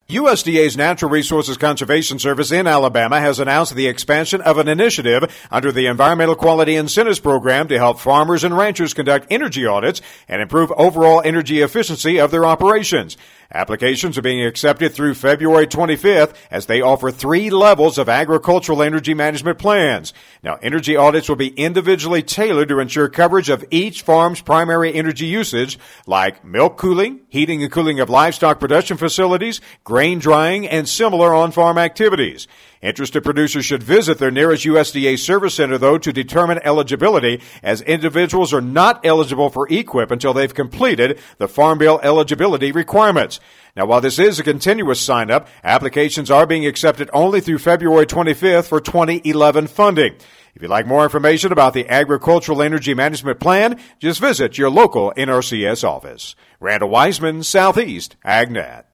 USDA's Natural Resources Conservation Service in Alabama has announced the expansion of an initiative under the Environmental Quality Incentives Program to help farmers and ranchers conduct energy audits and improve overall energy efficiency of their operations. Applications are being accepted through February 25th as they offer 3 levels of agricultural energy management plans. Now, energy audits will be individually tailored to ensure coverage of each farm's primary energy usage, like milk cooling, heating and cooling of livestock production facilities, grain drying, and similar on-farm activities. Interested producers should visit their nearest USDA service center, though, to determine eligibility, as individuals are not eligible for EQIP until they've completed the Farm Bill eligibility requirements. Now, while this is a continuous sign-up, applications are being accepted only through February 25th for 2011 funding. If you'd like more information about the Agricultural Energy Management Plan, just visit your local NRCS office. Randall Wiseman, Southeast AgNet.